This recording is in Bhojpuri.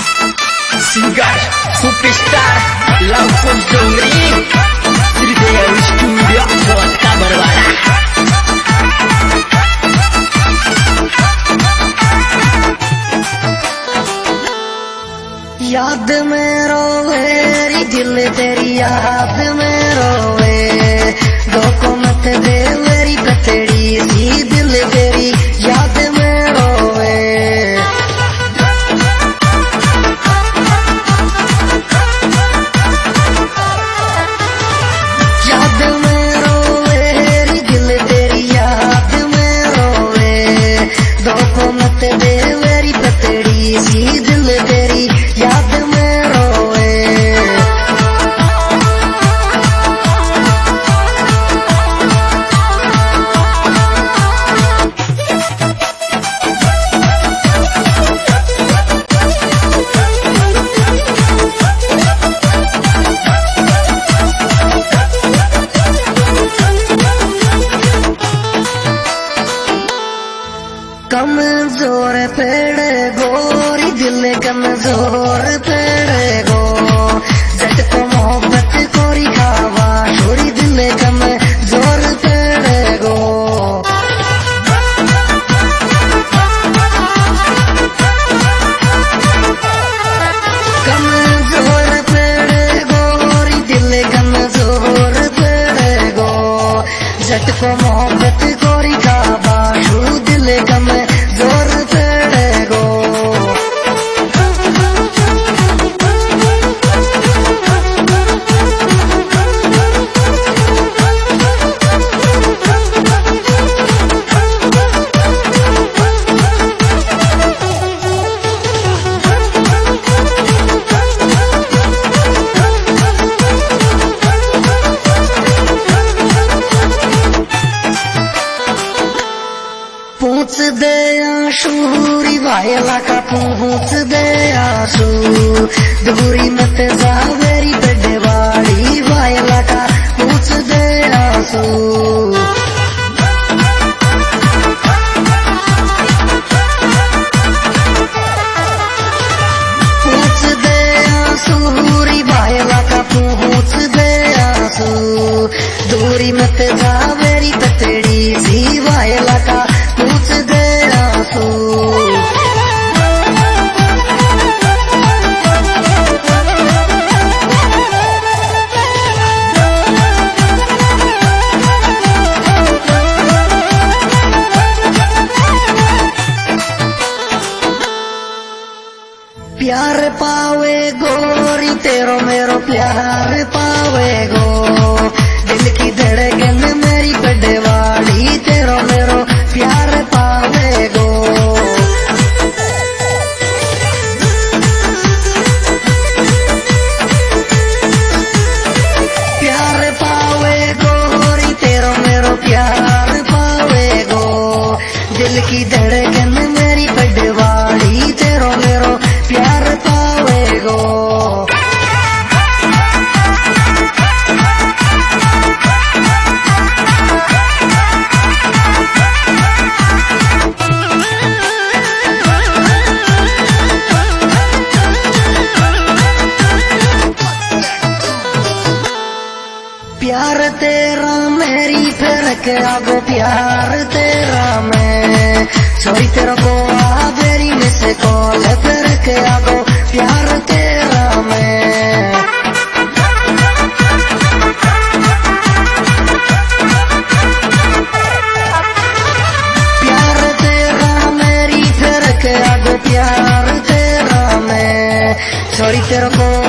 Singer, superstar, Lampung Dongri, Sriwijaya Studio, Kota Berwara. याद में रोवे री दिल तेरी याद में रोवे धोखो मत दे मेरी पतड़ी सी दिल तेरी याद में रोवे याद में रोवे री दिल तेरी याद में रोवे धोखो मत दे मेरी पतड़ी सी दिल तेरी याद में रोवे कमजोर पेड़ गोरी दिल कमजोर पेड़ गो जट को मोहब्बत कोरी खावा छोरी दिल कमजोर पेड़ गो कमजोर पेड़ गोरी दिल कमजोर पेड़ गो जट को मोहब्बत कोरी खावा छोरी दिल कमजोर पेड़ गो पूछ दे आशूरी वायला का पूछ दे आशू दूरी मत जा मेरी बड़वाड़ी वायला का पूछ दे आशू पूछ दे आशूरी वायला का पूछ दे आशू दूरी मत जा मेरी पतड़ी सी वायला का पूछ दे आंसू प्यार पावे गोरी तेरो मेरो प्यार पावे गो दिल की धड़कन मेरी बड़वाड़ी तेरो मेरो प्यार पावे गो प्यार पावे गोरी तेरो मेरो प्यार पावे गो दिल की धड़कन मेरी बड़वाड़ी तेरो मेरो प्यार पावे गो प्यार तेरा मेरी फरक आगो प्यार तेरा मैं सॉरी तेरा को मेरी मिस कॉल फरक आगो प्यार तेरा मैं प्यार तेरा मेरी फरक आगो प्यार तेरा मैं सॉरी तेरा को